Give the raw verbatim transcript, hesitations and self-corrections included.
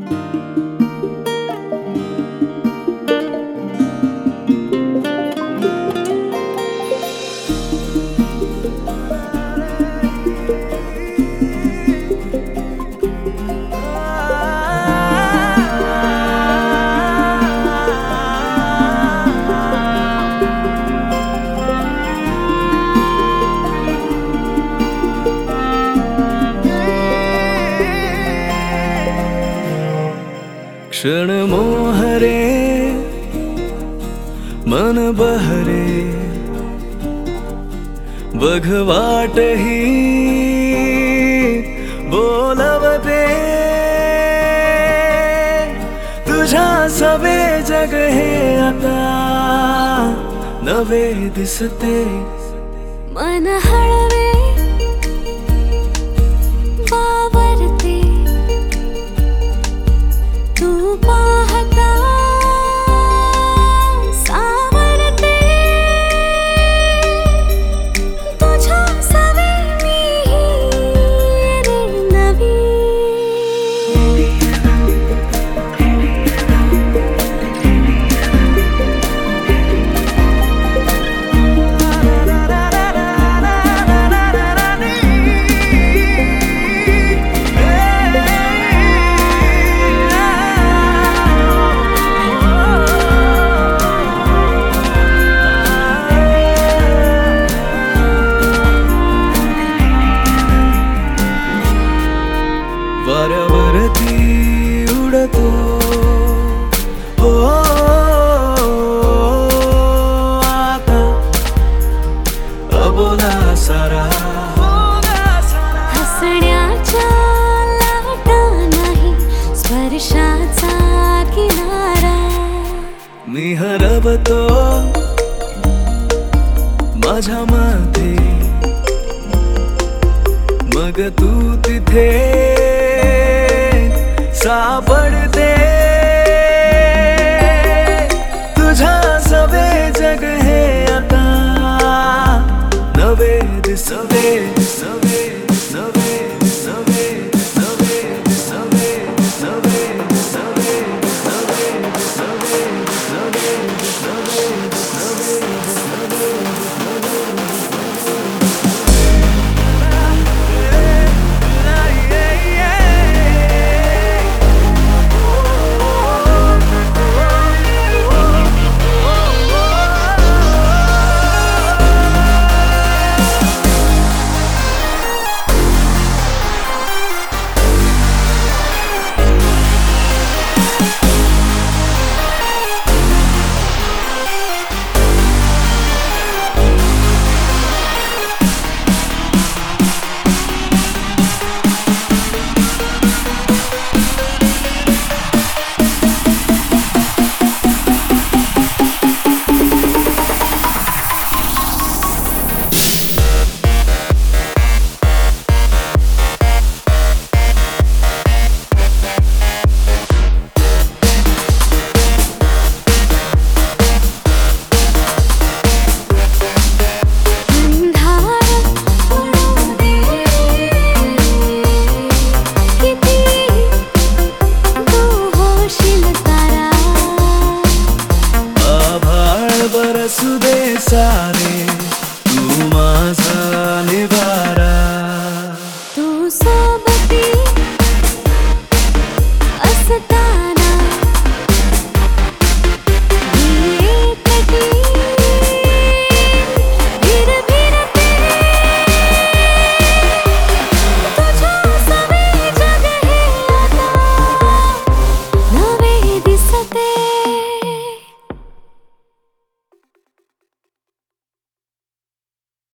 क्षण मोहरे मन बहरे बघ वाट ही बोलवते तुझ्या सवे जग हे आता नवे दिसते मन हळवे बावरते तू पाहता सावरते तुझ्या सवे मी रे नवी वाऱ्यावरती उडतो हो आता अबोला सारा हसण्याच्या लाटा नाही स्पर्शाचा किनारा मी हरवतो माझ्या मध्ये मग तू तिथे सापड